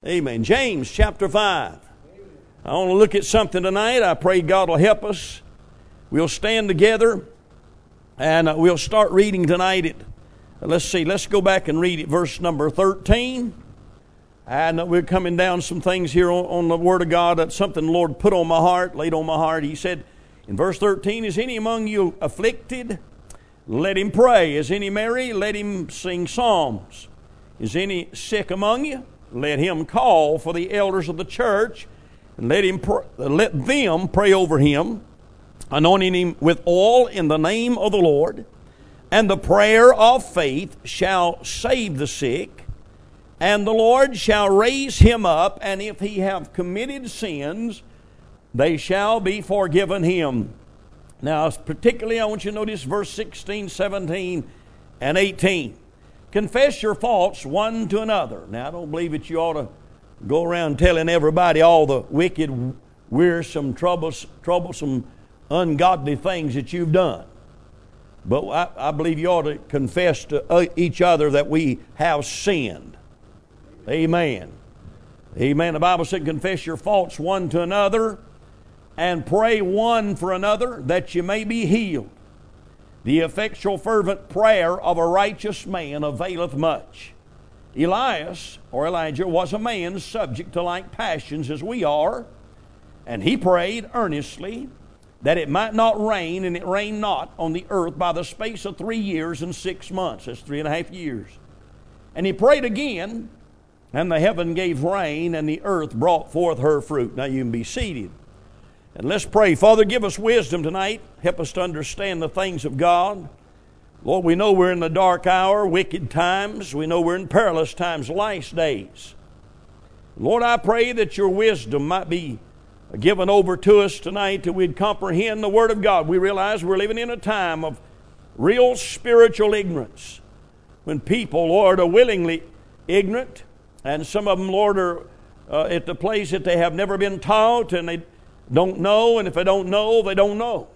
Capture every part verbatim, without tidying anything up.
Amen. James chapter five. I want to look at something tonight. I pray God will help us. We'll stand together and we'll start reading tonight. At, let's see, let's go back and read it, verse number thirteen. And we're coming down some things here on, on the Word of God. That's something the Lord put on my heart, laid on my heart. He said in verse thirteen, "Is any among you afflicted? Let him pray. Is any merry? Let him sing psalms. Is any sick among you? Let him call for the elders of the church, and let him pr- let them pray over him, anointing him with oil in the name of the Lord. And the prayer of faith shall save the sick, and the Lord shall raise him up, and if he have committed sins, they shall be forgiven him." Now, particularly I want you to notice verse sixteen, seventeen, and eighteen. "Confess your faults one to another." Now, I don't believe that you ought to go around telling everybody all the wicked, wearisome, troublesome, troublesome ungodly things that you've done. But I, I believe you ought to confess to each other that we have sinned. Amen. Amen. The Bible said, "Confess your faults one to another, and pray one for another, that you may be healed. The effectual fervent prayer of a righteous man availeth much." Elias, or Elijah, was a man subject to like passions as we are, and he prayed earnestly that it might not rain, and it rained not on the earth by the space of three years and six months. That's three and a half years. And he prayed again, and the heaven gave rain, and the earth brought forth her fruit. Now you can be seated. And let's pray. Father, give us wisdom tonight. Help us to understand the things of God. Lord, we know we're in the dark hour, wicked times. We know we're in perilous times, last days. Lord, I pray that your wisdom might be given over to us tonight, that we'd comprehend the Word of God. We realize we're living in a time of real spiritual ignorance, when people, Lord, are willingly ignorant, and some of them, Lord, are uh, at the place that they have never been taught, and they don't know, and if they don't know, they don't know.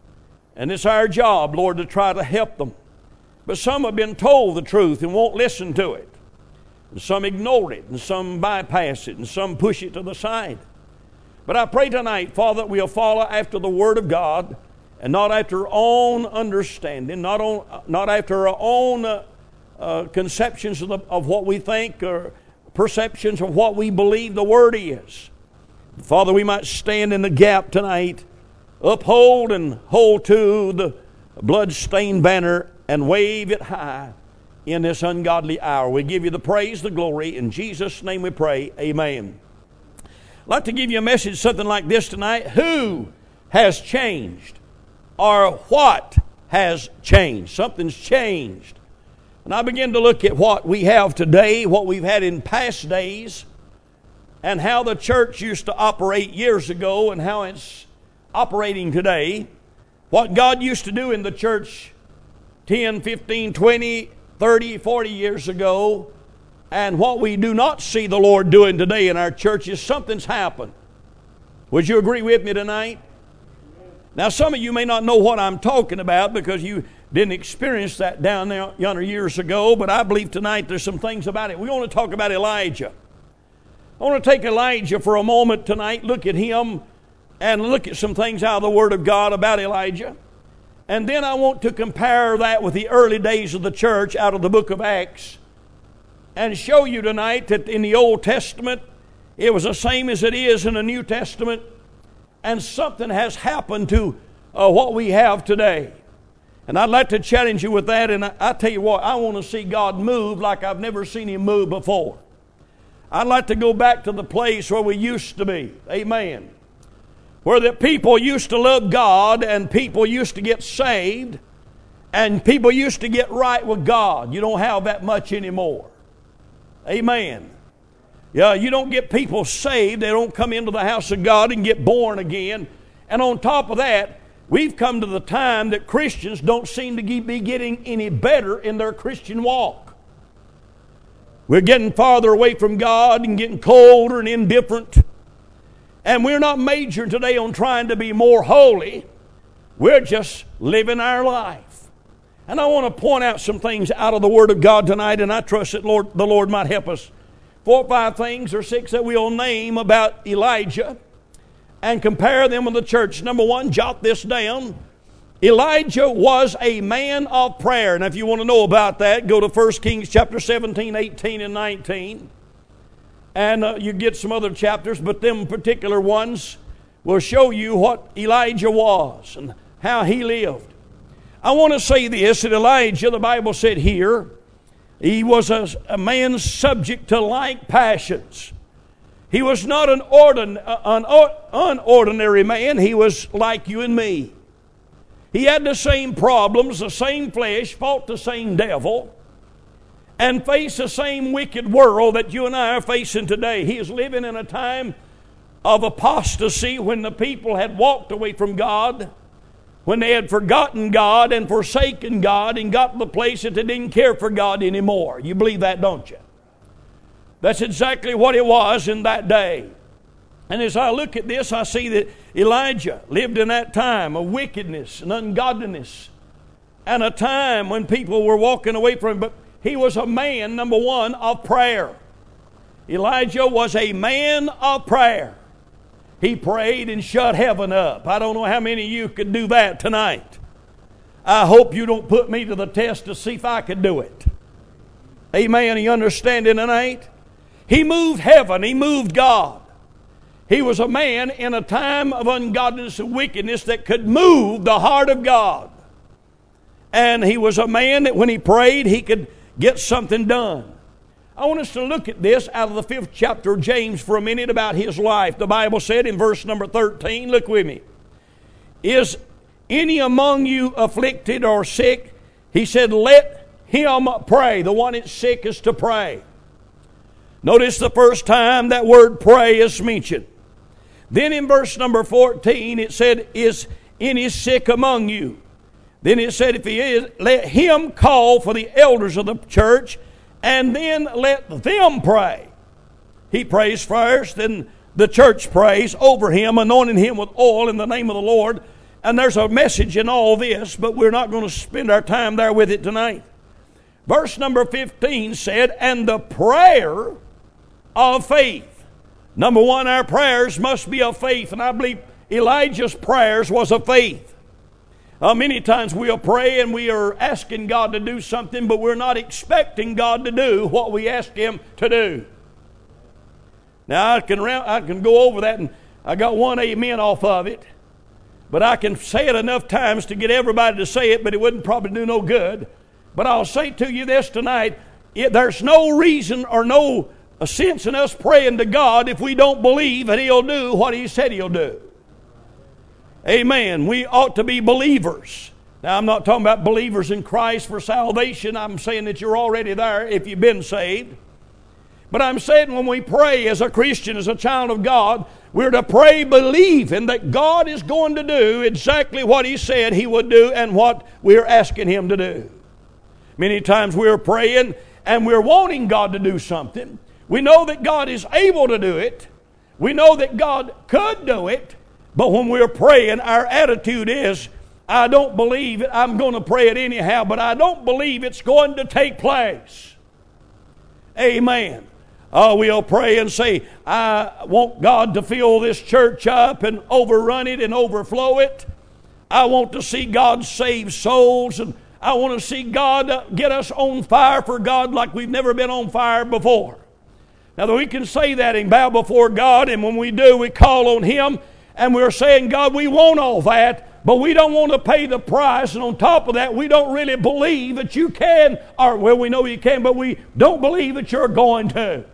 And it's our job, Lord, to try to help them. But some have been told the truth and won't listen to it. And some ignore it, and some bypass it, and some push it to the side. But I pray tonight, Father, that we'll follow after the Word of God, and not after our own understanding, not, on, not after our own uh, uh, conceptions of, the, of what we think, or perceptions of what we believe the Word is. Father, we might stand in the gap tonight, uphold and hold to the blood-stained banner and wave it high in this ungodly hour. We give you the praise, the glory. In Jesus' name we pray. Amen. I'd like to give you a message, something like this tonight. Who has changed? Or what has changed? Something's changed. And I begin to look at what we have today, what we've had in past days, and how the church used to operate years ago and how it's operating today. What God used to do in the church ten, fifteen, twenty, thirty, forty years ago, and what we do not see the Lord doing today in our churches, something's happened. Would you agree with me tonight? Now, some of you may not know what I'm talking about because you didn't experience that down there yonder years ago, but I believe tonight there's some things about it. We want to talk about Elijah. I want to take Elijah for a moment tonight, look at him, and look at some things out of the Word of God about Elijah. And then I want to compare that with the early days of the church out of the book of Acts, and show you tonight that in the Old Testament, it was the same as it is in the New Testament, and something has happened to uh, what we have today. And I'd like to challenge you with that, and I, I tell you what, I want to see God move like I've never seen Him move before. I'd like to go back to the place where we used to be. Amen. Where the people used to love God, and people used to get saved, and people used to get right with God. You don't have that much anymore. Amen. Yeah, you don't get people saved. They don't come into the house of God and get born again. And on top of that, we've come to the time that Christians don't seem to be getting any better in their Christian walk. We're getting farther away from God and getting colder and indifferent. And we're not majoring today on trying to be more holy. We're just living our life. And I want to point out some things out of the Word of God tonight, and I trust that Lord, the Lord might help us four or five things or six that we'll name about Elijah and compare them with the church. Number one, jot this down. Elijah was a man of prayer. Now, if you want to know about that, go to First Kings chapter seventeen, eighteen, and nineteen. And uh, you get some other chapters, but them particular ones will show you what Elijah was and how he lived. I want to say this, that Elijah, the Bible said here, he was a, a man subject to like passions. He was not an, ordin, an unordinary man. He was like you and me. He had the same problems, the same flesh, fought the same devil, and faced the same wicked world that you and I are facing today. He is living in a time of apostasy when the people had walked away from God, when they had forgotten God and forsaken God and got to the place that they didn't care for God anymore. You believe that, don't you? That's exactly what it was in that day. And as I look at this, I see that Elijah lived in that time of wickedness and ungodliness and a time when people were walking away from him. But he was a man, number one, of prayer. Elijah was a man of prayer. He prayed and shut heaven up. I don't know how many of you could do that tonight. I hope you don't put me to the test to see if I could do it. Amen. You understand it tonight? He moved heaven. He moved God. He was a man in a time of ungodliness and wickedness that could move the heart of God. And he was a man that when he prayed, he could get something done. I want us to look at this out of the fifth chapter of James for a minute about his life. The Bible said in verse number thirteen, look with me. Is any among you afflicted or sick? He said, let him pray. The one that's sick is to pray. Notice the first time that word pray is mentioned. Then in verse number fourteen, it said, is any sick among you? Then it said, if he is, let him call for the elders of the church, and then let them pray. He prays first, then the church prays over him, anointing him with oil in the name of the Lord. And there's a message in all this, but we're not going to spend our time there with it tonight. Verse number fifteen said, and the prayer of faith. Number one, our prayers must be of faith. And I believe Elijah's prayers was of faith. Uh, many times we'll pray and we are asking God to do something, but we're not expecting God to do what we ask Him to do. Now, I can, I can go over that, and I got one amen off of it, but I can say it enough times to get everybody to say it, but it wouldn't probably do no good. But I'll say to you this tonight, it, there's no reason or no sense in us praying to God if we don't believe that He'll do what He said He'll do. Amen. We ought to be believers. Now, I'm not talking about believers in Christ for salvation. I'm saying that you're already there if you've been saved. But I'm saying when we pray as a Christian, as a child of God, we're to pray believing that God is going to do exactly what He said He would do and what we're asking Him to do. Many times we're praying and we're wanting God to do something. We know that God is able to do it. We know that God could do it. But when we're praying, our attitude is, I don't believe it. I'm going to pray it anyhow, but I don't believe it's going to take place. Amen. Oh, we'll pray and say, I want God to fill this church up and overrun it and overflow it. I want to see God save souls, and I want to see God get us on fire for God like we've never been on fire before. Now, we can say that and bow before God, and when we do, we call on Him. And we're saying, God, we want all that, but we don't want to pay the price. And on top of that, we don't really believe that you can, or well, we know you can, but we don't believe that you're going to.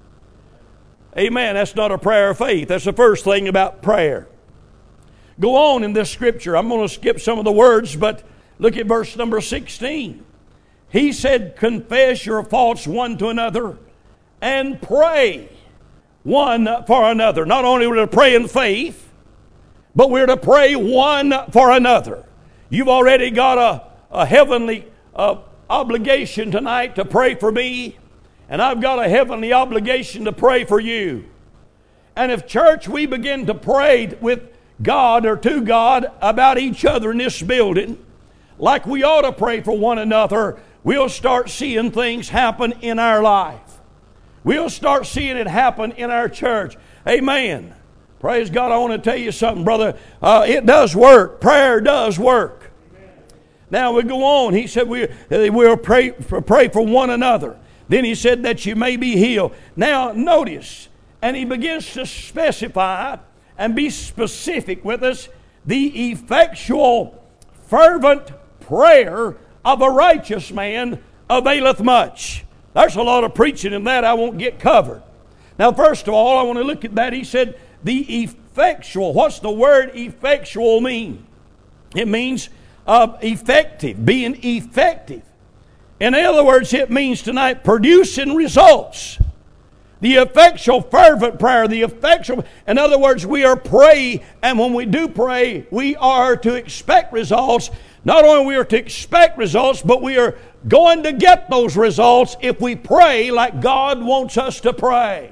Amen. That's not a prayer of faith. That's the first thing about prayer. Go on in this scripture. I'm going to skip some of the words, but look at verse number sixteen. He said, confess your faults one to another and pray one for another. Not only are we to pray in faith, but we're to pray one for another. You've already got a, a heavenly uh, obligation tonight to pray for me, and I've got a heavenly obligation to pray for you. And if, church, we begin to pray with God or to God about each other in this building, like we ought to pray for one another, we'll start seeing things happen in our life. we'll start seeing it happen in our church. Amen. Praise God. I want to tell you something, brother. Uh, it does work. Prayer does work. Amen. Now we go on. He said we, we'll pray for, pray for one another. Then he said that you may be healed. Now notice, and he begins to specify and be specific with us, the effectual, fervent prayer of a righteous man availeth much. There's a lot of preaching in that I won't get covered. Now, first of all, I want to look at that. He said, the effectual. What's the word effectual mean? It means uh, effective, being effective. In other words, it means tonight producing results. The effectual, fervent prayer, the effectual, in other words, we are pray, and when we do pray, we are to expect results. Not only we are to expect results, but we are going to get those results if we pray like God wants us to pray.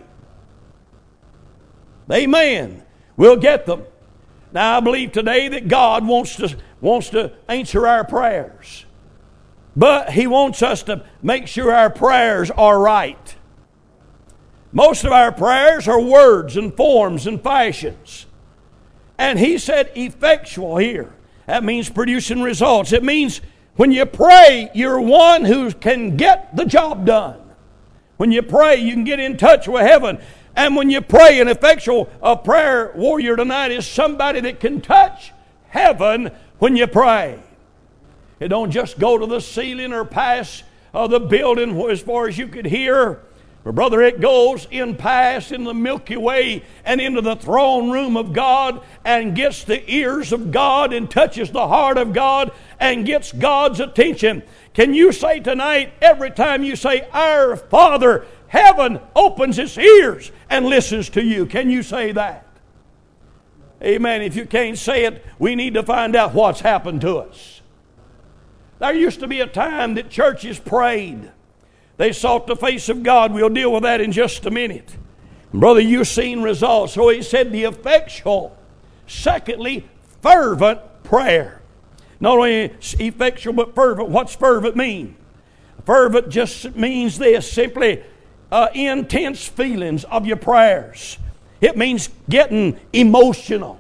Amen. We'll get them. Now I believe today that God wants to, wants to answer our prayers. But He wants us to make sure our prayers are right. Most of our prayers are words and forms and fashions. And He said effectual here. That means producing results. It means when you pray, you're one who can get the job done. When you pray, you can get in touch with heaven. And when you pray, an effectual a prayer warrior tonight is somebody that can touch heaven when you pray. It don't just go to the ceiling or pass uh, the building as far as you could hear. But brother, it goes in past in the Milky Way and into the throne room of God and gets the ears of God and touches the heart of God and gets God's attention. Can you say tonight, every time you say, Our Father, heaven opens its ears and listens to you? Can you say that? Amen. If you can't say it, we need to find out what's happened to us. There used to be a time that churches prayed. They sought the face of God. We'll deal with that in just a minute. Brother, you've seen results. So he said the effectual. Secondly, fervent prayer. Not only effectual but fervent. What's fervent mean? Fervent just means this, simply uh, intense feelings of your prayers. It means getting emotional.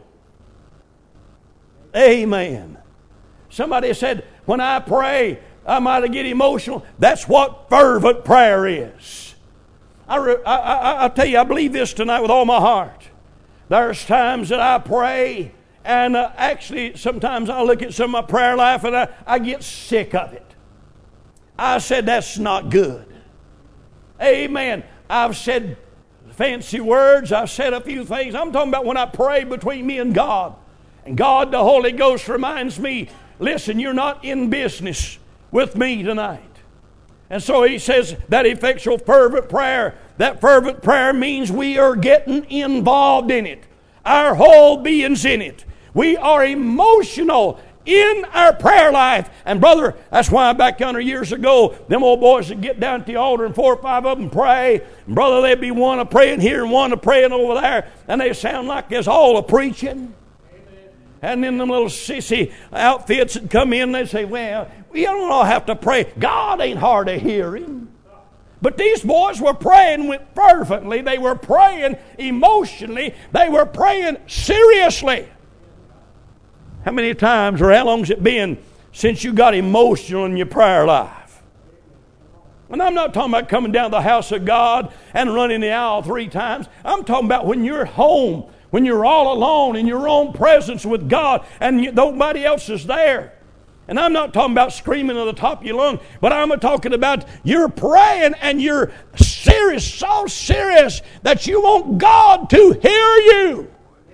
Amen. Somebody said, when I pray, I might get emotional. That's what fervent prayer is. I, re, I, I, I tell you, I believe this tonight with all my heart. There's times that I pray, and uh, actually sometimes I look at some of my prayer life and I, I get sick of it. I said, that's not good. Amen. I've said fancy words. I've said a few things. I'm talking about when I pray between me and God. And God, the Holy Ghost, reminds me, listen, you're not in business with me tonight. And so he says that effectual fervent prayer, that fervent prayer means we are getting involved in it. Our whole being's in it. We are emotional in our prayer life. And brother, that's why back yonder years ago, them old boys would get down at the altar and four or five of them pray. And brother, they'd be one a praying here and one a praying over there. And they sound like there's all a preaching. And then them little sissy outfits that come in, they say, well, we don't all have to pray. God ain't hard to hear Him. But these boys were praying with fervently. They were praying emotionally. They were praying seriously. How many times or how long's it been since you got emotional in your prayer life? And I'm not talking about coming down to the house of God and running the aisle three times. I'm talking about when you're at home, when you're all alone in your own presence with God and you, nobody else is there. And I'm not talking about screaming at the top of your lung, but I'm talking about you're praying and you're serious, so serious that you want God to hear you.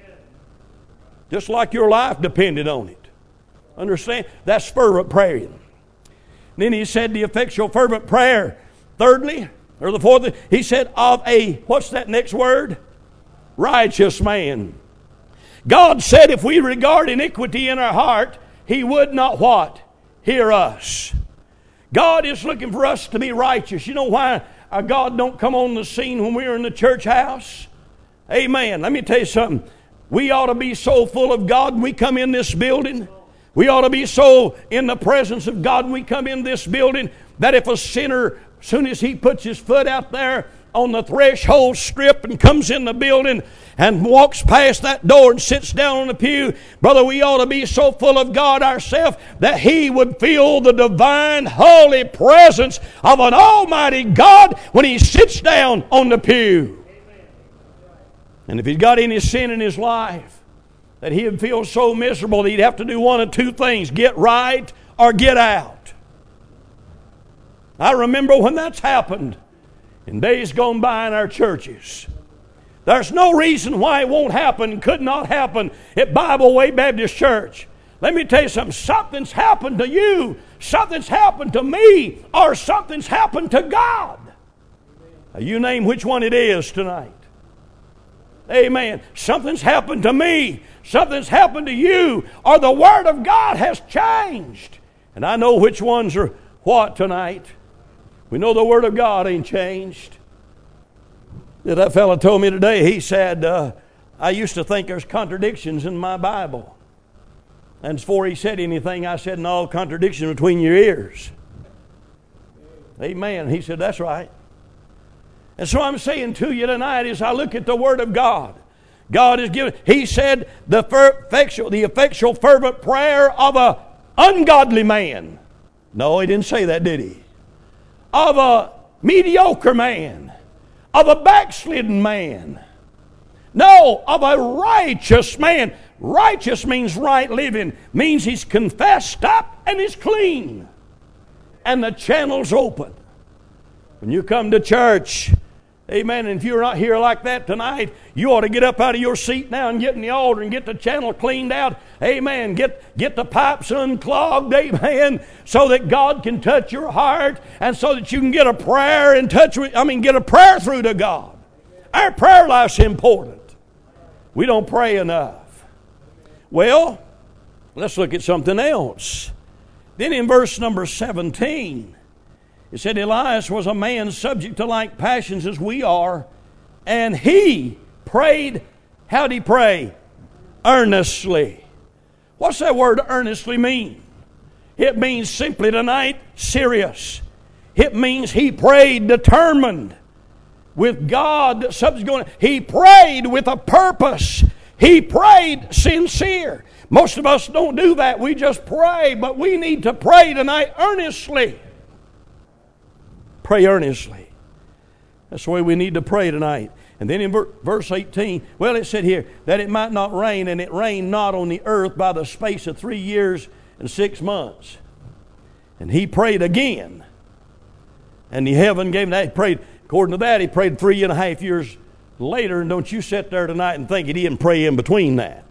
Just like your life depended on it. Understand? That's fervent prayer. Then he said the effectual fervent prayer. Thirdly, or the fourth, he said of a, what's that next word? Righteous man. God said if we regard iniquity in our heart, He would not what? Hear us. God is looking for us to be righteous. You know why our God don't come on the scene when we're in the church house? Amen. Let me tell you something. We ought to be so full of God when we come in this building. We ought to be so in the presence of God when we come in this building that if a sinner, as soon as he puts his foot out there, on the threshold strip and comes in the building and walks past that door and sits down on the pew, brother, we ought to be so full of God ourselves that He would feel the divine, holy presence of an almighty God when He sits down on the pew. And if He's got any sin in His life, that He'd feel so miserable that He'd have to do one of two things, get right or get out. I remember when that's happened in days gone by in our churches. There's no reason why it won't happen, could not happen at Bible Way Baptist Church. Let me tell you something. Something's happened to you. Something's happened to me. Or something's happened to God. Now, you name which one it is tonight. Amen. Something's happened to me. Something's happened to you. Or the Word of God has changed. And I know which ones are what tonight. We know the Word of God ain't changed. That fellow told me today, he said, uh, I used to think there's contradictions in my Bible. And before he said anything, I said, no, contradiction between your ears. Amen. He said, that's right. And so I'm saying to you tonight, as I look at the Word of God, God has given, He said, the effectual, the effectual fervent prayer of an ungodly man. No, He didn't say that, did He? Of a mediocre man. Of a backslidden man. No, of a righteous man. Righteous means right living. Means he's confessed up and he's clean. And the channel's open. When you come to church, amen, and if you're not here like that tonight, you ought to get up out of your seat now and get in the altar and get the channel cleaned out. Amen. Get, get the pipes unclogged, amen, so that God can touch your heart and so that you can get a prayer in touch with, I mean, get a prayer through to God. Our prayer life's important. We don't pray enough. Well, let's look at something else. Then in verse number seventeen, it said, Elias was a man subject to like passions as we are, and he prayed, how'd he pray? Earnestly. What's that word earnestly mean? It means simply tonight, serious. It means he prayed determined with God that something's going to, he prayed with a purpose. He prayed sincere. Most of us don't do that. We just pray, but we need to pray tonight earnestly. Pray earnestly. That's the way we need to pray tonight. And then in verse eighteen, well, it said here, that it might not rain, and it rained not on the earth by the space of three years and six months. And he prayed again. And the heaven gave him that. He prayed, according to that, he prayed three and a half years later. And don't you sit there tonight and think he didn't pray in between that.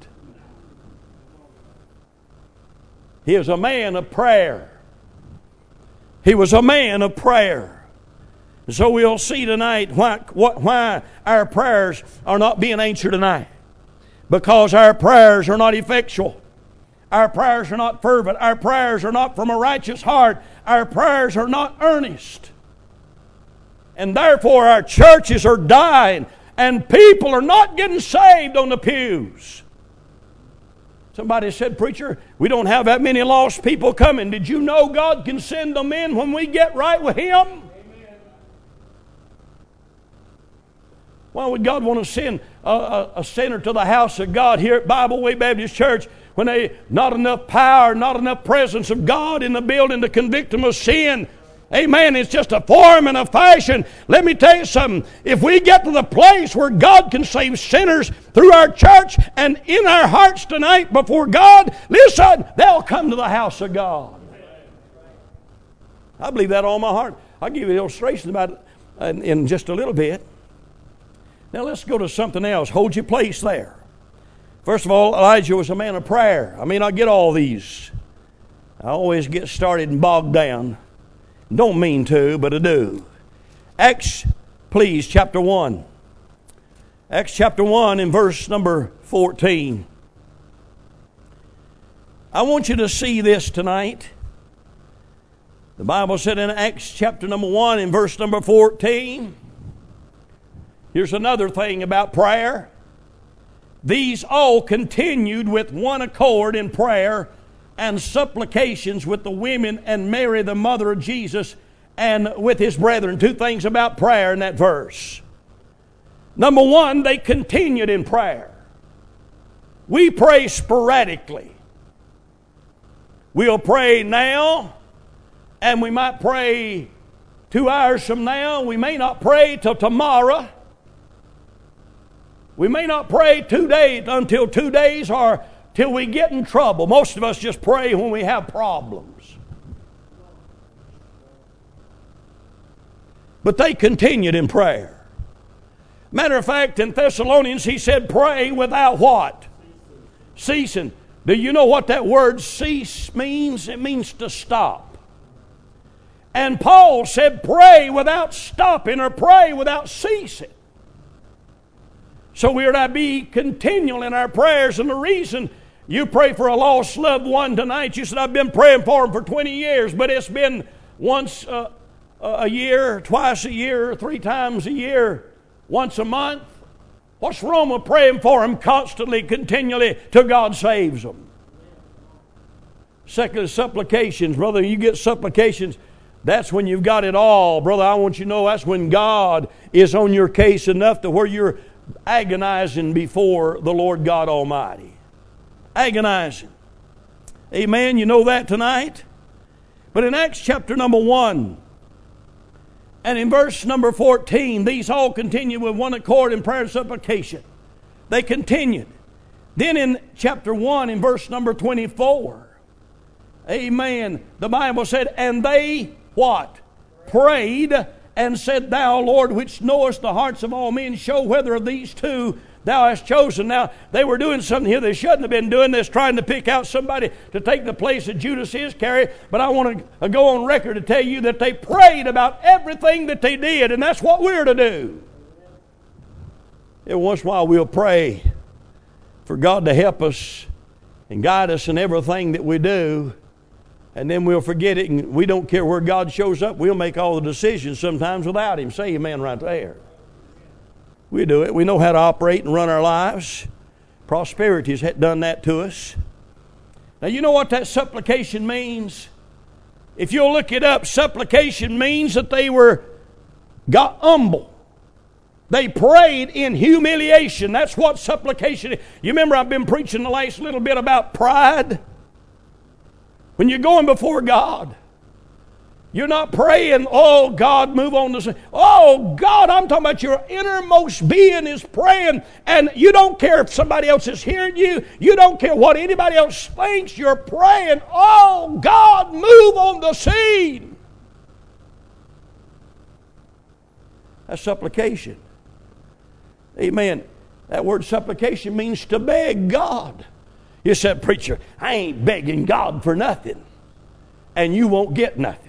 He was a man of prayer. He was a man of prayer. So we'll see tonight why, why our prayers are not being answered tonight. Because our prayers are not effectual. Our prayers are not fervent. Our prayers are not from a righteous heart. Our prayers are not earnest. And therefore our churches are dying. And people are not getting saved on the pews. Somebody said, preacher, we don't have that many lost people coming. Did you know God can send them in when we get right with Him? Amen. Why would God want to send a, a, a sinner to the house of God here at Bible Way Baptist Church when they not enough power, not enough presence of God in the building to convict them of sin? Amen. It's just a form and a fashion. Let me tell you something. If we get to the place where God can save sinners through our church and in our hearts tonight before God, listen, they'll come to the house of God. I believe that all my heart. I'll give you an illustration about it in, in just a little bit. Now let's go to something else. Hold your place there. First of all, Elijah was a man of prayer. I mean, I get all these. I always get started and bogged down. Don't mean to, but I do. Acts, please, chapter one. Acts chapter one in verse number fourteen. I want you to see this tonight. The Bible said in Acts chapter number one in verse number fourteen. Here's another thing about prayer. These all continued with one accord in prayer and supplications with the women and Mary, the mother of Jesus, and with his brethren. Two things about prayer in that verse. Number one, they continued in prayer. We pray sporadically. We'll pray now, and we might pray two hours from now. We may not pray till tomorrow. We may not pray two days until two days or till we get in trouble. Most of us just pray when we have problems. But they continued in prayer. Matter of fact, in Thessalonians, he said, pray without what? Ceasing. Do you know what that word cease means? It means to stop. And Paul said, pray without stopping or pray without ceasing. So we are to be continual in our prayers. And the reason you pray for a lost loved one tonight, you said, I've been praying for him for twenty years, but it's been once uh, a year, twice a year, three times a year, once a month. What's wrong with praying for him constantly, continually, till God saves them? Second, supplications. Brother, you get supplications, that's when you've got it all. Brother, I want you to know that's when God is on your case enough to where you're agonizing before the Lord God Almighty. Agonizing. Amen. You know that tonight? But in Acts chapter number one, and in verse number fourteen, these all continued with one accord in prayer and supplication. They continued. Then in chapter one, in verse number twenty-four, amen, the Bible said, and they, what? Prayed and said, Thou, Lord, which knowest the hearts of all men, show whether of these two Thou hast chosen. Now, they were doing something here they shouldn't have been doing this, trying to pick out somebody to take the place of Judas Iscariot. But I want to go on record to tell you that they prayed about everything that they did, and that's what we're to do. Every once in a while we'll pray for God to help us and guide us in everything that we do, and then we'll forget it, and we don't care where God shows up. We'll make all the decisions sometimes without Him. Say amen right there. We do it. We know how to operate and run our lives. Prosperity's done that to us. Now, you know what that supplication means? If you'll look it up, supplication means that they were got humble. They prayed in humiliation. That's what supplication is. You remember I've been preaching the last little bit about pride? When you're going before God, you're not praying, oh, God, move on this. Oh, God, I'm talking about your innermost being is praying, and you don't care if somebody else is hearing you. You don't care what anybody else thinks. You're praying, oh, God, move on the scene. That's supplication. Amen. That word supplication means to beg God. You said, preacher, I ain't begging God for nothing, and you won't get nothing.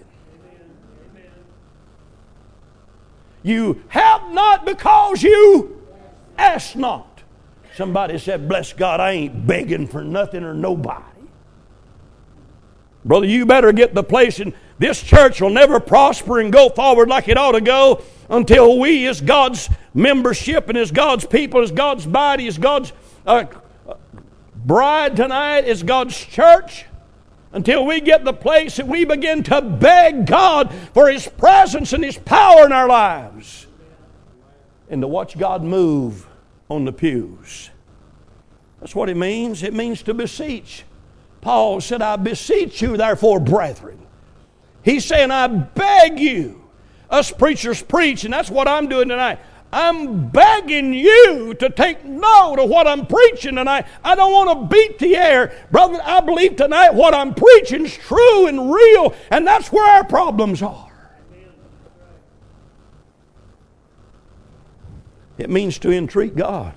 You have not because you ask not. Somebody said, bless God, I ain't begging for nothing or nobody. Brother, you better get the place, and this church will never prosper and go forward like it ought to go until we as God's membership and as God's people, as God's body, as God's uh, bride tonight, as God's church, until we get the place that we begin to beg God for His presence and His power in our lives. And to watch God move on the pews. That's what it means. It means to beseech. Paul said, I beseech you, therefore, brethren. He's saying, I beg you. Us preachers preach, and that's what I'm doing tonight. I'm begging you to take note of what I'm preaching tonight. I don't want to beat the air. Brother, I believe tonight what I'm preaching is true and real, and that's where our problems are. It means to entreat God.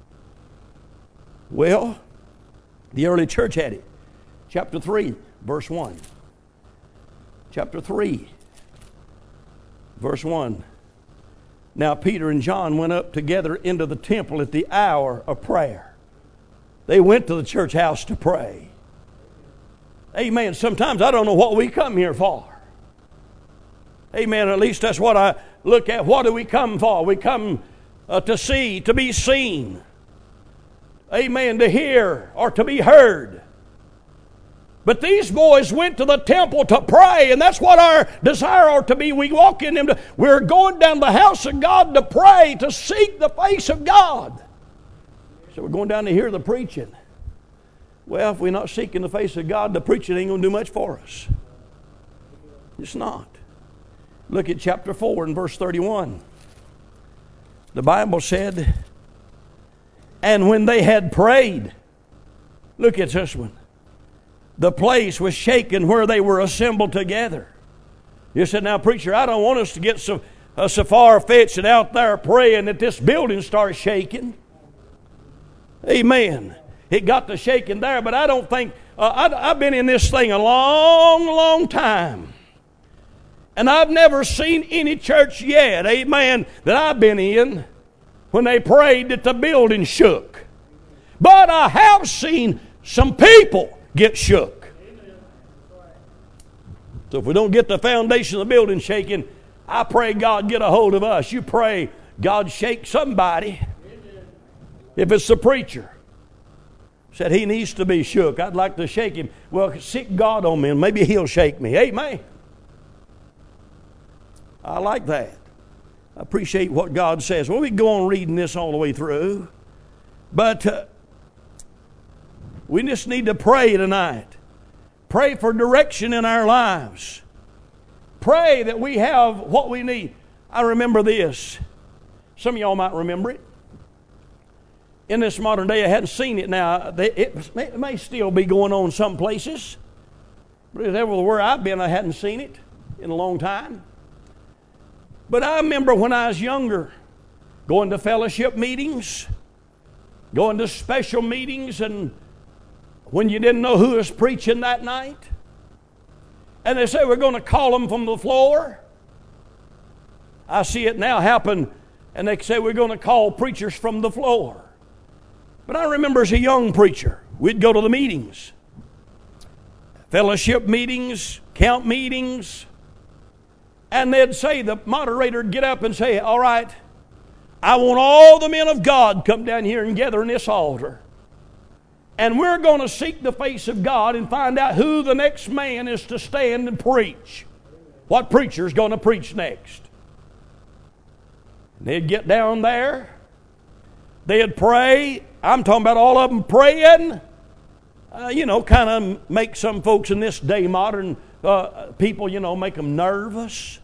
Well, the early church had it. Chapter three, verse one. Chapter three, verse one. Now Peter and John went up together into the temple at the hour of prayer. They went to the church house to pray. Amen. Sometimes I don't know what we come here for. Amen. At least that's what I look at. What do we come for? We come uh, to see, to be seen. Amen. To hear or to be heard. But these boys went to the temple to pray, and that's what our desire ought to be. We walk in them. To, we're going down to the house of God to pray, to seek the face of God. So we're going down to hear the preaching. Well, if we're not seeking the face of God, the preaching ain't going to do much for us. It's not. Look at chapter four and verse thirty-one. The Bible said, and when they had prayed, look at this one, the place was shaken where they were assembled together. You said, now preacher, I don't want us to get so, uh, so far-fetched and out there praying that this building starts shaking. Amen. It got to shaking there, but I don't think, uh, I, I've been in this thing a long, long time. And I've never seen any church yet, amen, that I've been in when they prayed that the building shook. But I have seen some people get shook. So if we don't get the foundation of the building shaking, I pray God get a hold of us. You pray God shake somebody. If it's the preacher, said he needs to be shook, I'd like to shake him. Well, seek God on me and maybe he'll shake me. Amen. I like that. I appreciate what God says. Well, we can go on reading this all the way through. But uh, we just need to pray tonight. Pray for direction in our lives. Pray that we have what we need. I remember this. Some of y'all might remember it. In this modern day, I hadn't seen it now. It may, it may still be going on some places. But everywhere I've been, I hadn't seen it in a long time. But I remember when I was younger, going to fellowship meetings, going to special meetings, and when you didn't know who was preaching that night, and they say we're going to call them from the floor. I see it now happen, and they say we're going to call preachers from the floor. But I remember as a young preacher, we'd go to the meetings, fellowship meetings, camp meetings, and they'd say, the moderator would get up and say, all right, I want all the men of God come down here and gather in this altar. And we're going to seek the face of God and find out who the next man is to stand and preach. What preacher's going to preach next? And they'd get down there. They'd pray. I'm talking about all of them praying. Uh, you know, kind of make some folks in this day, modern uh, people, you know, make them nervous.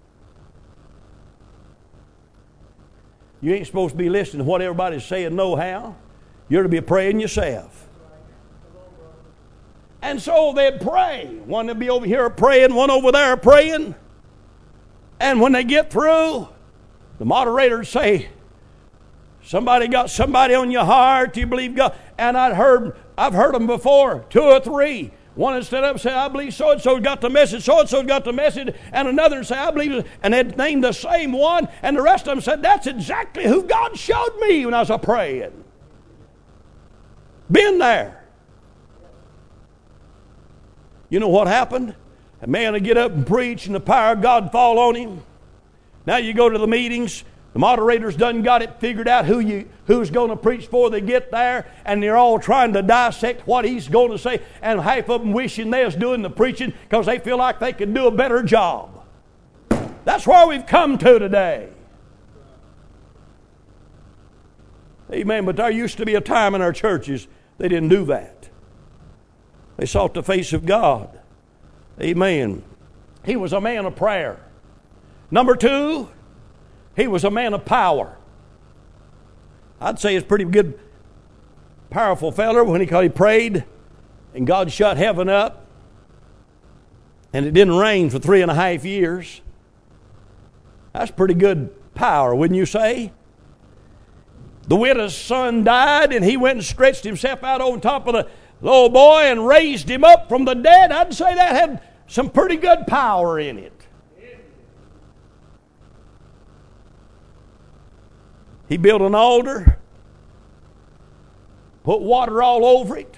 You ain't supposed to be listening to what everybody's saying no how. You're to be praying yourself. And so they'd pray. One would be over here praying, one over there praying. And when they get through, the moderator would say, somebody got somebody on your heart, do you believe God? And I'd heard, I've heard them before, two or three. One would stand up and say, I believe so-and-so got the message, so-and-so got the message, and another would say, I believe it. And they'd name the same one, and the rest of them said, that's exactly who God showed me when I was a praying. Been there. You know what happened? A man would get up and preach, and the power of God fall on him. Now you go to the meetings, the moderators done got it figured out who you who's going to preach for. They get there, and they're all trying to dissect what he's going to say, and half of them wishing they was doing the preaching because they feel like they could do a better job. That's where we've come to today. Amen. But there used to be a time in our churches they didn't do that. They sought the face of God. Amen. He was a man of prayer. Number two, he was a man of power. I'd say he's a pretty good, powerful feller when he, he prayed and God shut heaven up and it didn't rain for three and a half years. That's pretty good power, wouldn't you say? The widow's son died and he went and stretched himself out on top of the little boy and raised him up from the dead. I'd say that had some pretty good power in it. He built an altar, put water all over it.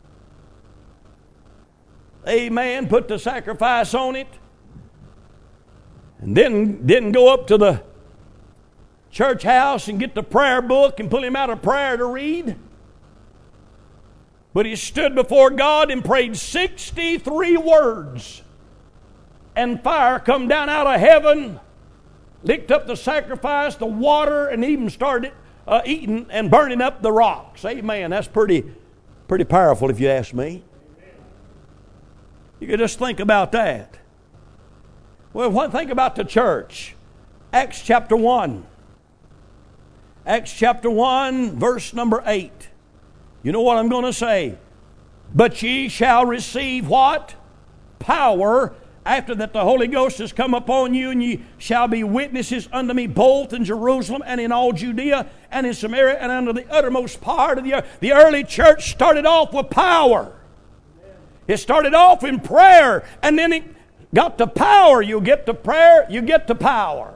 Amen. Put the sacrifice on it. And then didn't go up to the church house and get the prayer book and pull him out a prayer to read. But he stood before God and prayed sixty-three words. And fire come down out of heaven, licked up the sacrifice, the water, and even started uh, eating and burning up the rocks. Amen. That's pretty, pretty powerful if you ask me. You could just think about that. Well, what, think about the church. Acts chapter one. Acts chapter one, verse number eight. You know what I'm going to say? But ye shall receive what? Power, after that the Holy Ghost has come upon you, and ye shall be witnesses unto me both in Jerusalem and in all Judea and in Samaria and unto the uttermost part of the earth. The early church started off with power. It started off in prayer, and then it got to power. You get to prayer, you get to power.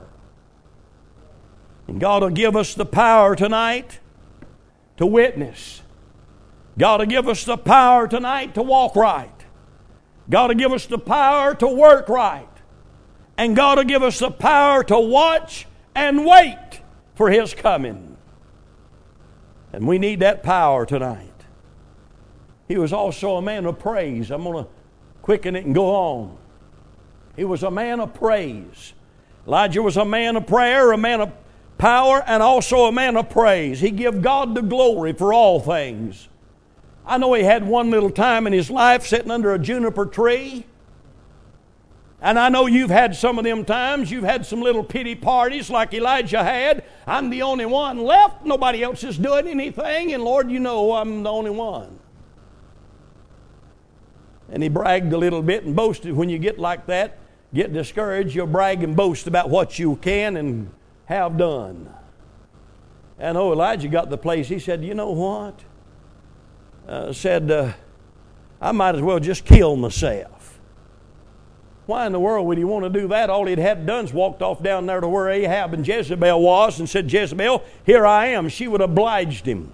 And God will give us the power tonight to witness. God will give us the power tonight to walk right. God will give us the power to work right. And God will give us the power to watch and wait for His coming. And we need that power tonight. He was also a man of praise. I'm going to quicken it and go on. He was a man of praise. Elijah was a man of prayer, a man of power, and also a man of praise. He gave God the glory for all things. I know he had one little time in his life sitting under a juniper tree. And I know you've had some of them times. You've had some little pity parties like Elijah had. I'm the only one left. Nobody else is doing anything. And Lord, you know I'm the only one. And he bragged a little bit and boasted. When you get like that, get discouraged, you'll brag and boast about what you can and have done. And oh, Elijah got to the place, he said, you know what? Uh, said, uh, I might as well just kill myself. Why in the world would he want to do that? All he'd had done is walked off down there to where Ahab and Jezebel was and said, Jezebel, here I am. She would have obliged him.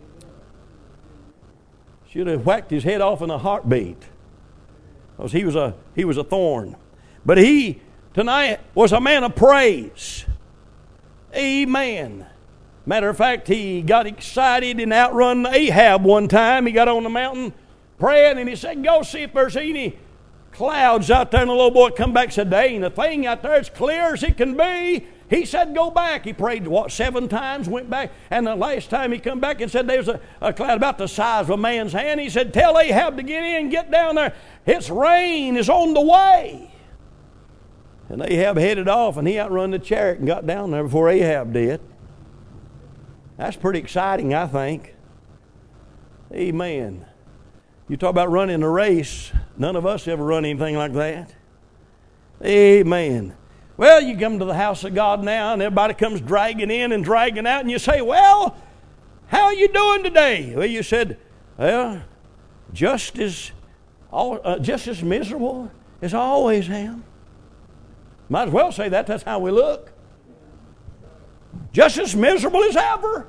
She would have whacked his head off in a heartbeat. Because he was a, he was a thorn. But he, tonight, was a man of praise. Amen. Matter of fact, he got excited and outrun Ahab one time. He got on the mountain praying, and he said, go see if there's any clouds out there. And the little boy come back and said, there ain't a thing out there. It's clear as it can be. He said, go back. He prayed, what, seven times, went back. And the last time he come back and said, there's a, a cloud about the size of a man's hand. He said, tell Ahab to get in, get down there. It's rain is on the way. And Ahab headed off, and he outrun the chariot and got down there before Ahab did. That's pretty exciting, I think. Amen. You talk about running a race. None of us ever run anything like that. Amen. Well, you come to the house of God now, and everybody comes dragging in and dragging out, and you say, well, how are you doing today? Well, you said, well, just as, uh, just as miserable as I always am. Might as well say that. That's how we look. Just as miserable as ever.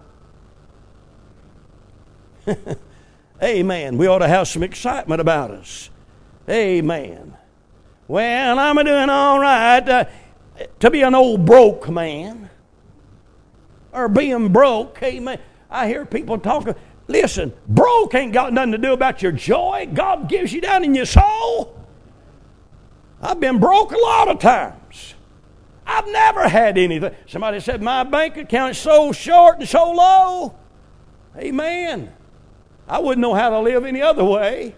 Amen. We ought to have some excitement about us. Amen. Well, I'm doing all right. Uh, to be an old broke man, or being broke, amen. I hear people talking. Listen, broke ain't got nothing to do about your joy. God gives you down in your soul. I've been broke a lot of times. I've never had anything. Somebody said, my bank account is so short and so low. Amen. I wouldn't know how to live any other way.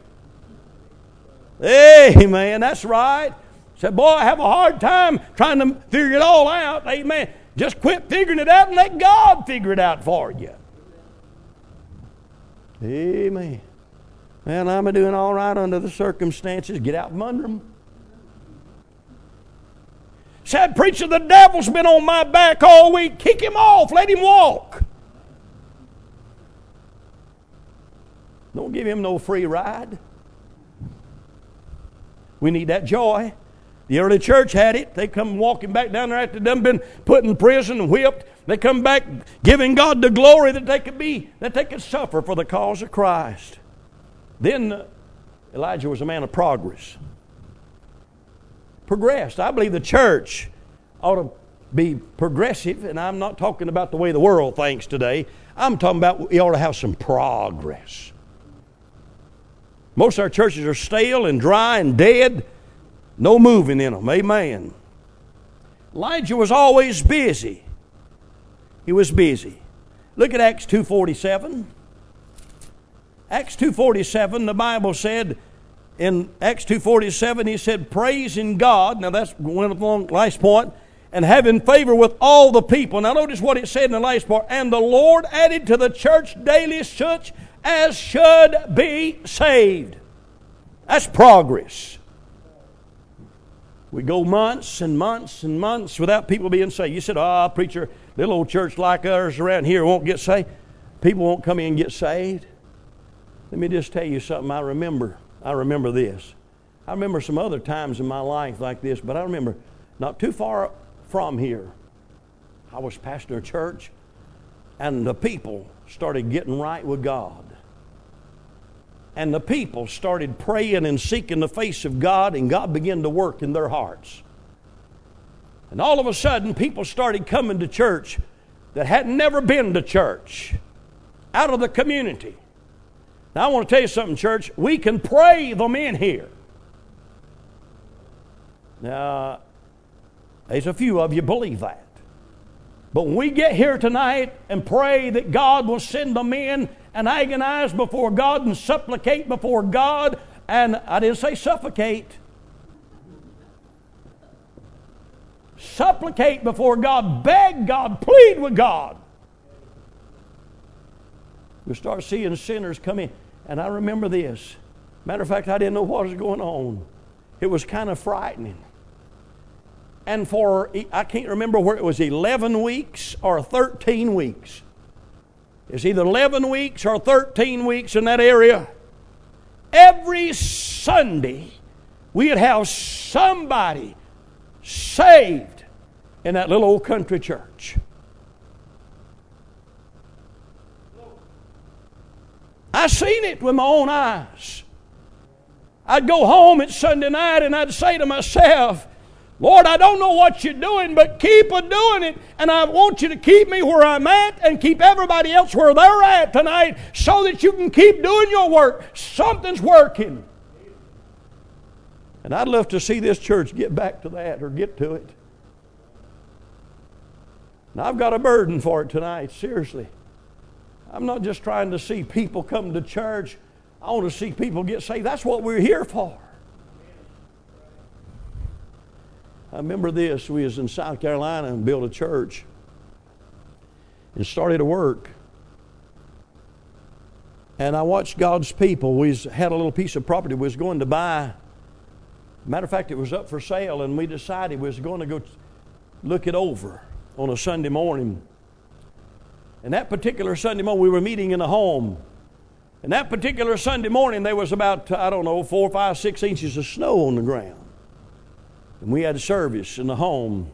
Amen. That's right. Said, boy, I have a hard time trying to figure it all out. Amen. Just quit figuring it out and let God figure it out for you. Amen. Well, I'm doing all right under the circumstances. Get out from under them. Said, preacher, the devil's been on my back all week. Kick him off. Let him walk. Don't give him no free ride. We need that joy. The early church had it. They come walking back down there after they've been put in prison and whipped. They come back giving God the glory that they could be, that they could suffer for the cause of Christ. Then uh, Elijah was a man of progress. Progressed. I believe the church ought to be progressive, and I'm not talking about the way the world thinks today. I'm talking about we ought to have some progress. Most of our churches are stale and dry and dead. No moving in them. Amen. Elijah was always busy. He was busy. Look at Acts two forty-seven. Acts two forty-seven, the Bible said, in Acts two forty-seven, he said, praising God. Now that's went along last point. And having favor with all the people. Now notice what it said in the last part. And the Lord added to the church daily such as should be saved. That's progress. We go months and months and months without people being saved. You said, ah, oh, preacher, little old church like ours around here won't get saved. People won't come in and get saved. Let me just tell you something I remember. I remember this. I remember some other times in my life like this, but I remember not too far from here, I was pastoring a church, and the people started getting right with God. And the people started praying and seeking the face of God, and God began to work in their hearts. And all of a sudden, people started coming to church that had never been to church, out of the community. Now, I want to tell you something, church. We can pray them in here. Now, there's a few of you believe that. But when we get here tonight and pray that God will send them in and agonize before God and supplicate before God, and I didn't say suffocate. Supplicate before God, beg God, plead with God. We start seeing sinners come in. And I remember this. Matter of fact, I didn't know what was going on. It was kind of frightening. And for, I can't remember where it was, eleven weeks or thirteen weeks. It's either eleven weeks or thirteen weeks in that area. Every Sunday, we'd have somebody saved in that little old country church. I seen it with my own eyes. I'd go home at Sunday night and I'd say to myself, Lord, I don't know what you're doing, but keep on doing it. And I want you to keep me where I'm at and keep everybody else where they're at tonight so that you can keep doing your work. Something's working. And I'd love to see this church get back to that or get to it. And I've got a burden for it tonight, seriously. I'm not just trying to see people come to church. I want to see people get saved. That's what we're here for. I remember this. We was in South Carolina and built a church and started to work. And I watched God's people. We had a little piece of property we was going to buy. Matter of fact, it was up for sale, and we decided we was going to go look it over on a Sunday morning. And that particular Sunday morning, we were meeting in a home. And that particular Sunday morning, there was about, I don't know, four, five, six inches of snow on the ground. And we had a service in the home.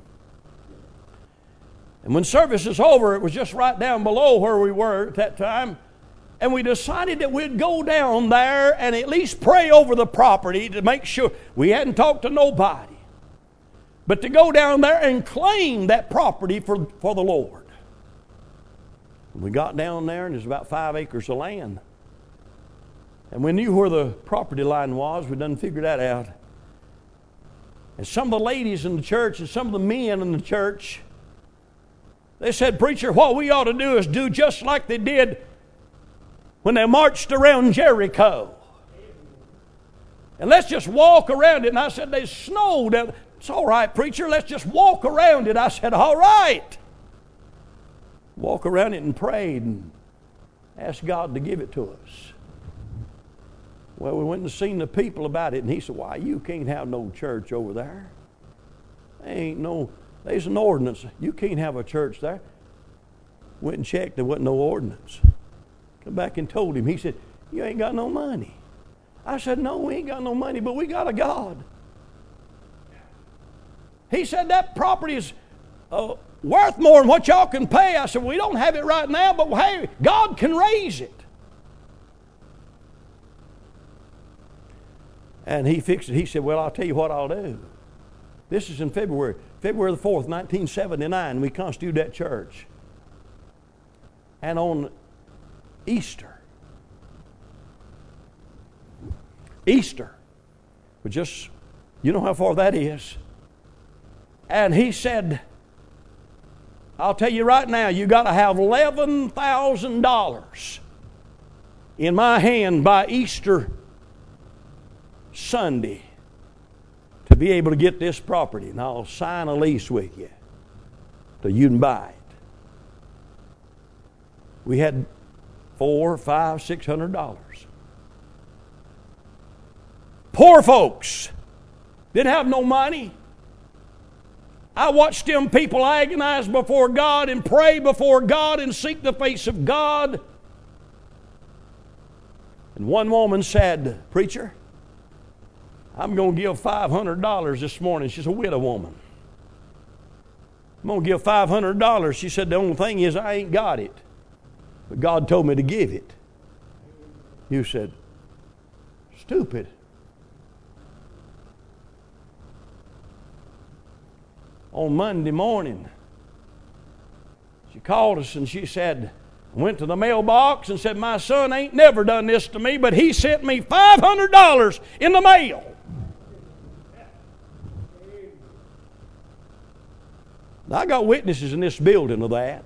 And when service was over, it was just right down below where we were at that time. And we decided that we'd go down there and at least pray over the property to make sure we hadn't talked to nobody. But to go down there and claim that property for, for the Lord. And we got down there and there's about five acres of land. And we knew where the property line was. We done figured that out. And some of the ladies in the church and some of the men in the church, they said, preacher, what we ought to do is do just like they did when they marched around Jericho. And let's just walk around it. And I said, there's snow down. It's all right, preacher, let's just walk around it. I said, all right. Walk around it and prayed and asked God to give it to us. Well, we went and seen the people about it, and he said, why, you can't have no church over there. There ain't no, there's an ordinance. You can't have a church there. Went and checked, there wasn't no ordinance. Come back and told him. He said, you ain't got no money. I said, no, we ain't got no money, but we got a God. He said, that property is uh, worth more than what y'all can pay. I said, we don't have it right now, but hey, God can raise it. And he fixed it. He said, well, I'll tell you what I'll do. This is in February. February the fourth, nineteen seventy-nine, we constituted that church. And on Easter, Easter. But just, you know how far that is. And he said, I'll tell you right now, you got to have eleven thousand dollars in my hand by Easter Sunday to be able to get this property. And I'll sign a lease with you so you can buy it. We had four, five, six hundred dollars. Poor folks didn't have no money. I watched them people agonize before God and pray before God and seek the face of God. And one woman said, Preacher, I'm going to give five hundred dollars this morning. She's a widow woman. I'm going to give five hundred dollars. She said, the only thing is I ain't got it. But God told me to give it. You said, stupid. On Monday morning, she called us and she said, went to the mailbox and said, my son ain't never done this to me, but he sent me five hundred dollars in the mail. Now, I got witnesses in this building of that.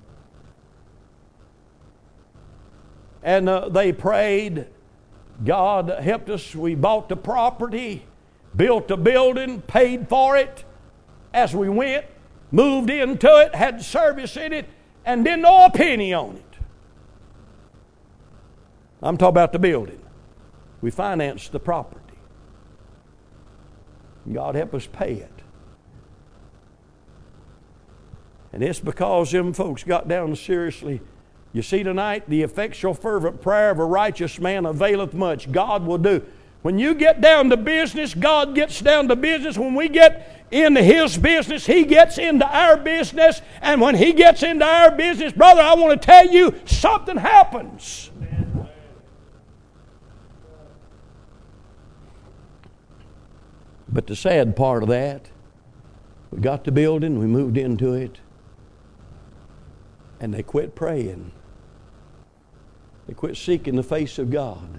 And uh, they prayed. God helped us. We bought the property, built the building, paid for it as we went, moved into it, had service in it, and didn't owe a penny on it. I'm talking about the building. We financed the property. God help us pay it. And it's because them folks got down seriously. You see tonight, the effectual fervent prayer of a righteous man availeth much. God will do. When you get down to business, God gets down to business. When we get into His business, He gets into our business. And when He gets into our business, brother, I want to tell you, something happens. But the sad part of that, we got the building, we moved into it, and they quit praying. They quit seeking the face of God.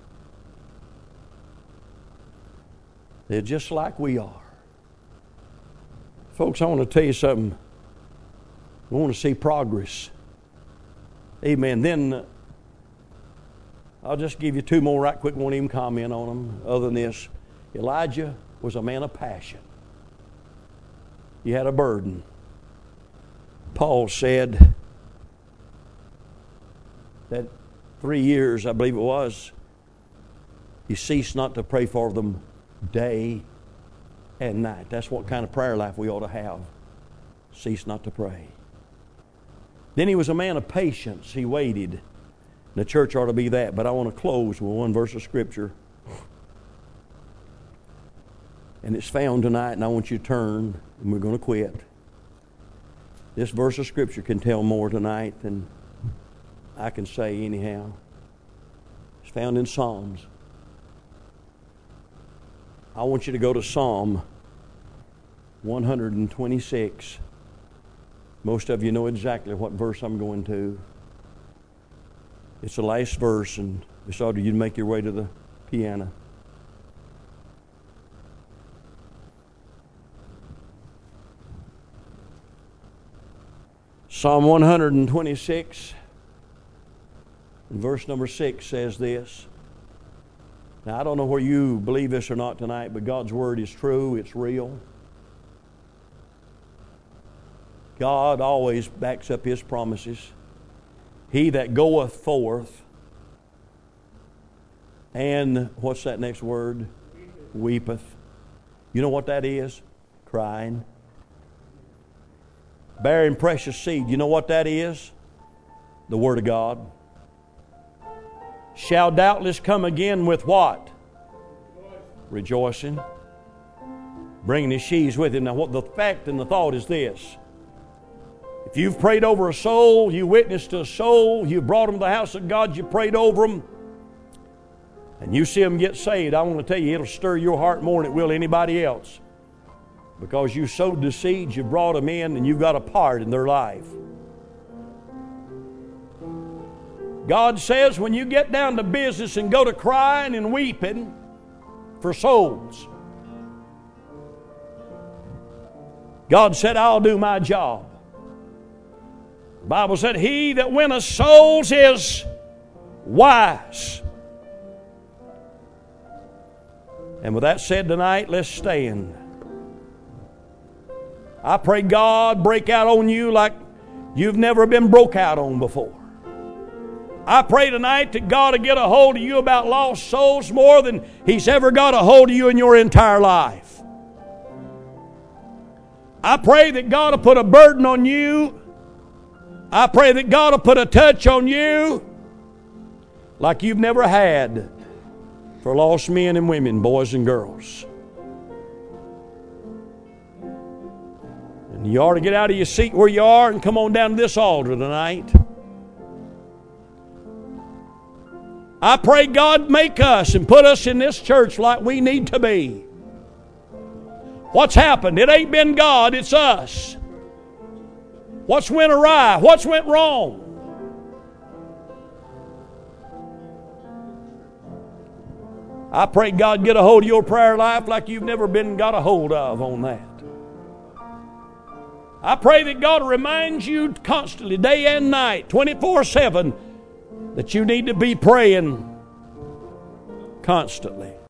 They're just like we are. Folks, I want to tell you something. We want to see progress. Amen. Then uh, I'll just give you two more right quick. Won't even comment on them other than this. Elijah was a man of passion. He had a burden. Paul said that three years, I believe it was, he ceased not to pray for them day and night. That's what kind of prayer life we ought to have. Cease not to pray. Then he was a man of patience. He waited. The church ought to be that. But I want to close with one verse of Scripture. And it's found tonight, and I want you to turn, and we're going to quit. This verse of Scripture can tell more tonight than I can say anyhow. It's found in Psalms. I want you to go to Psalm one twenty-six. Most of you know exactly what verse I'm going to. It's the last verse, and Miss Audrey, you'd make your way to the piano. Psalm one twenty-six, and verse number six says this. Now, I don't know whether you believe this or not tonight, but God's Word is true. It's real. God always backs up His promises. He that goeth forth, and what's that next word? Weepeth. Weepeth. You know what that is? Crying. Bearing precious seed. You know what that is? The Word of God. Shall doubtless come again with what? Rejoicing. Bringing his sheaves with him. Now, what the fact and the thought is this. If you've prayed over a soul, you witnessed to a soul, you brought them to the house of God, you prayed over them, and you see them get saved, I want to tell you, it'll stir your heart more than it will anybody else. Because you sowed the seeds, you brought them in, and you've got a part in their life. God says when you get down to business and go to crying and weeping, for souls. God said, I'll do my job. The Bible said, he that winneth souls is wise. And with that said tonight, let's stand. I pray God break out on you like you've never been broke out on before. I pray tonight that God will get a hold of you about lost souls more than He's ever got a hold of you in your entire life. I pray that God will put a burden on you. I pray that God will put a touch on you like you've never had for lost men and women, boys and girls. And you ought to get out of your seat where you are and come on down to this altar tonight. I pray God make us and put us in this church like we need to be. What's happened? It ain't been God, it's us. What's went awry? What's went wrong? I pray God get a hold of your prayer life like you've never been got a hold of on that. I pray that God reminds you constantly, day and night, twenty-four seven, that you need to be praying constantly.